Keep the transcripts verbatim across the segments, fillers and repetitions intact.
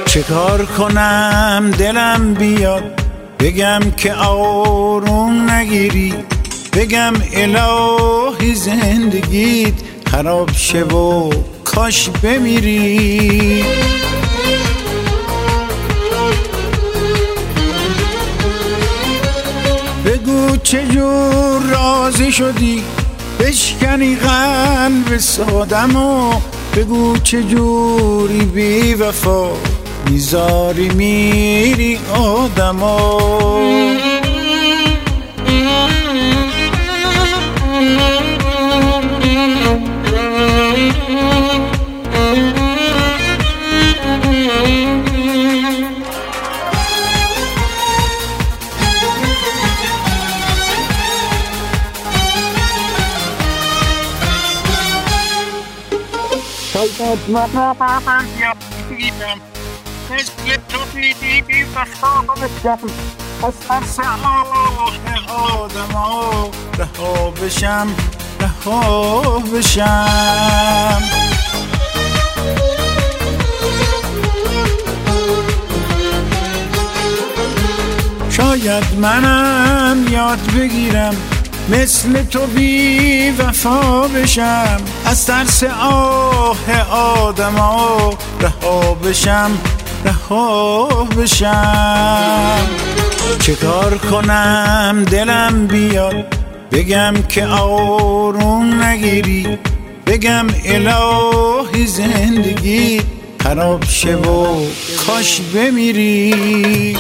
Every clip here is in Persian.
چه کار کنم دلم بیاد بگم که آروم نگیری، بگم الهی زندگیت خراب شه و کاش بمیری. بگو چجور راضی شدی بشکنی قلب سادمو، بگو چجوری بی وفا میذاری میری آدمو. شاید من بابم یا بیدم مثل تو بیدی بی وفا بشم، از ترس آه آدم ها رها بشم رها بشم. شاید منم یاد بگیرم مثل تو بی وفا بشم، از ترس آه آدم ها رها بشم رها بشم. چه کار کنم دلم بیاد بگم که آروم نگیری، بگم الهی زندگی خراب شه و کاش بمیری.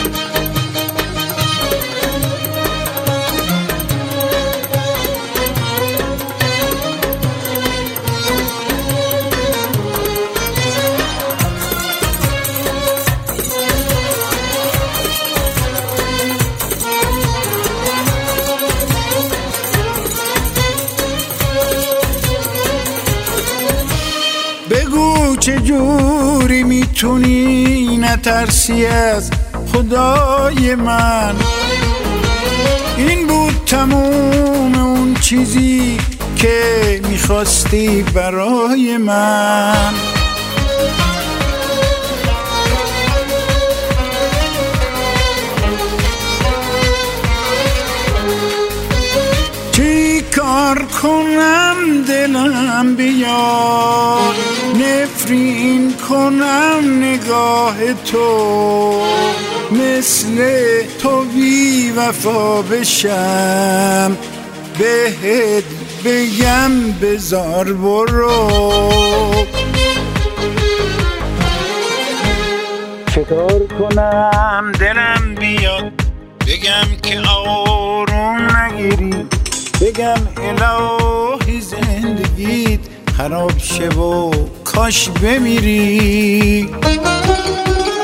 بگو چجوری میتونی نترسی از خدای من، این بود تموم اون چیزی که میخواستی برای من. چی کار کنم دلم بیاد نفرین کنم نگاه تو، مثل تو بی وفا بشم بهت بگم بزار برو. چه کار کنم دلم بیاد بگم که آروم نگیری، بگم الهی زندگیت خراب شه و کاش بمیری.